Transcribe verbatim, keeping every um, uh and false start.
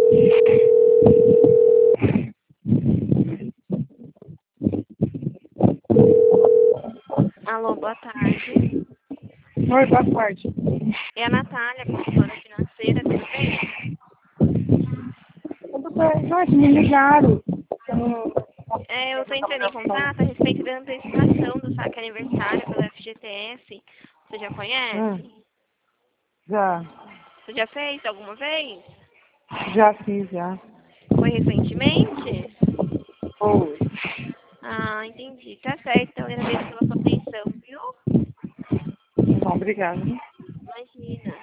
Alô, boa tarde. Oi, boa tarde. É a Natália, consultora financeira, tudo bem? Tudo bem? Nossa, me ligaram. Eu não- É, eu estou entrando em contato a respeito da antecipação do saque aniversário pelo F G T S. Você já conhece? Hum, já. Você já fez alguma vez? Já fiz, já. Foi recentemente? Oi. Ah, entendi. Tá certo, então eu agradeço pela sua atenção, viu? Bom, obrigada. Imagina.